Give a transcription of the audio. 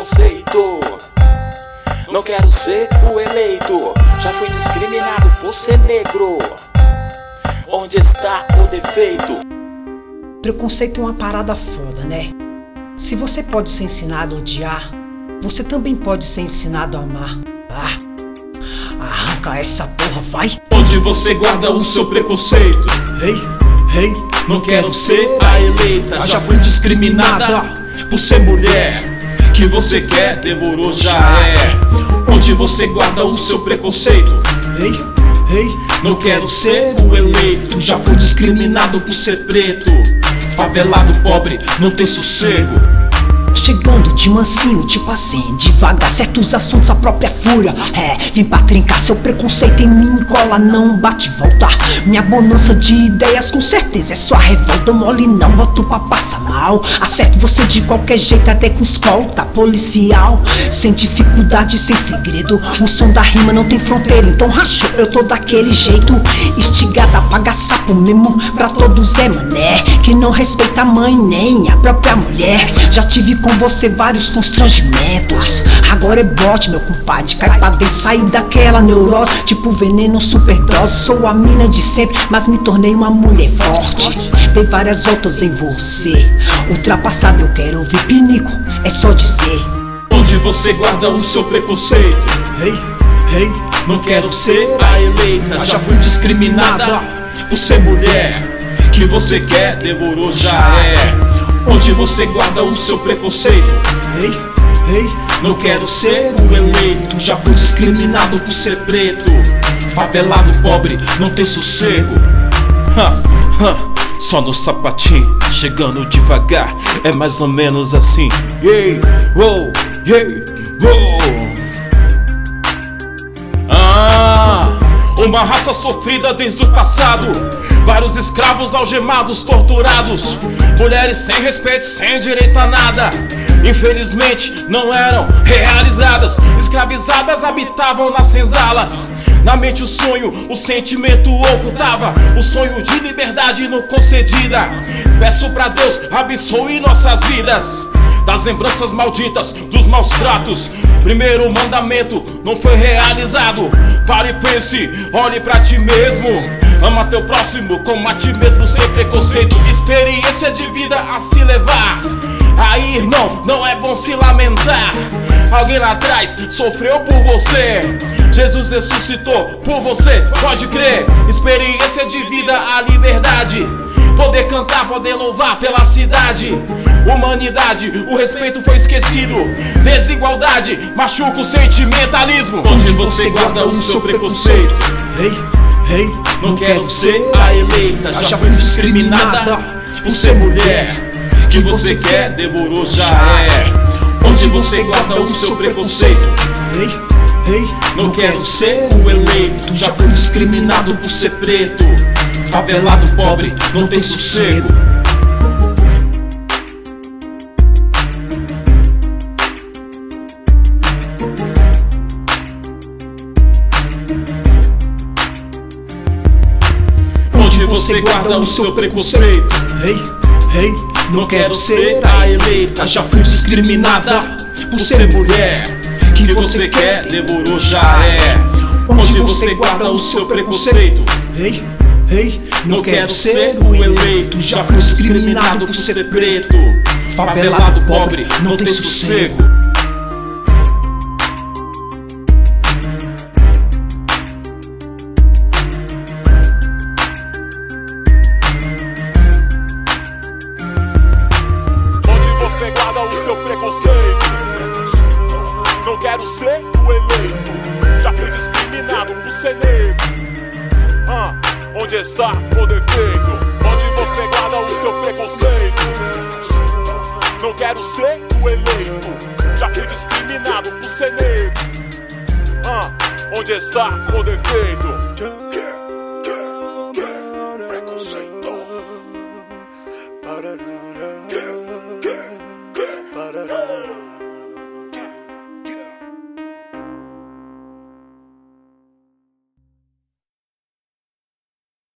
preconceito. Não quero ser o eleito. Já fui discriminado por ser negro. Onde está o defeito? Preconceito é uma parada foda, né? Se você pode ser ensinado a odiar, você também pode ser ensinado a amar. Arranca essa porra, vai! Onde você guarda o seu preconceito? Hey, não quero ser a eleita. Já fui discriminada por ser mulher. Que você quer, demorou, já é. Onde você guarda o seu preconceito? Hey, não quero ser o eleito. Já fui discriminado por ser preto. Favelado pobre, não tem sossego. Chegando de mansinho, tipo assim, devagar, certos assuntos a própria fúria. Vim pra trincar, seu preconceito em mim cola, não bate e volta. Minha bonança de ideias com certeza é só revolta. Mole não, boto pra passar mal. Acerto você de qualquer jeito, até com escolta policial. Sem dificuldade, sem segredo. O som da rima não tem fronteira, então rachou, eu tô daquele jeito. Instigada, paga sapo mesmo pra todos é mané. Que não respeita a mãe nem a própria mulher. Já tive com você vários constrangimentos. Agora é bote, meu compadre. Cai pra dentro, saí daquela neurose. Tipo veneno, superdose. Sou a mina de sempre, mas me tornei uma mulher forte. Dei várias voltas em você. Ultrapassado eu quero ouvir pinico, é só dizer. Onde você guarda o seu preconceito? Hey, não quero ser a eleita. Já fui discriminada por ser mulher. Que você quer, demorou, já é. Onde você guarda o seu preconceito? Hey, não quero ser o eleito. Já fui discriminado por ser preto. Favelado pobre, não tem sossego. Só no sapatinho, chegando devagar. É mais ou menos assim. Uma raça sofrida desde o passado. Vários escravos algemados, torturados. Mulheres sem respeito, sem direito a nada. Infelizmente não eram realizadas. Escravizadas habitavam nas senzalas. Na mente o sonho, o sentimento ocultava. O sonho de liberdade não concedida. Peço pra Deus, abençoe nossas vidas das lembranças malditas, dos maus tratos. Primeiro mandamento não foi realizado. Pare e pense, olhe pra ti mesmo. Ama teu próximo como a ti mesmo, sem preconceito. Experiência de vida a se levar. Aí, irmão, não é bom se lamentar. Alguém lá atrás sofreu por você. Jesus ressuscitou por você, pode crer. Experiência de vida, a liberdade. Poder cantar, poder louvar pela cidade. Humanidade, o respeito foi esquecido. Desigualdade, machuca o sentimentalismo. Onde você guarda o seu preconceito? Hey, não quero ser a eleita. Já fui discriminada por ser mulher. Que você quer, demorou, já é. Onde você guarda o seu preconceito? Hey, não quero ser o eleito. Já fui discriminado por ser preto. Favelado pobre, não tem sossego. Onde você guarda o seu preconceito? Hey, não quero ser a eleita. Já fui discriminada por ser mulher. Que você quer, demorou, já é. Onde você guarda o seu preconceito? Hey, não quero ser o eleito. Já fui discriminado por ser preto. Favelado pobre, não tem sossego. Você guarda o seu preconceito. Não quero ser o eleito. Já fui discriminado por ser negro. Onde está o defeito? Onde você guarda o seu preconceito? Não quero ser o eleito. Já fui discriminado por ser negro. Onde está o defeito? Preconceito.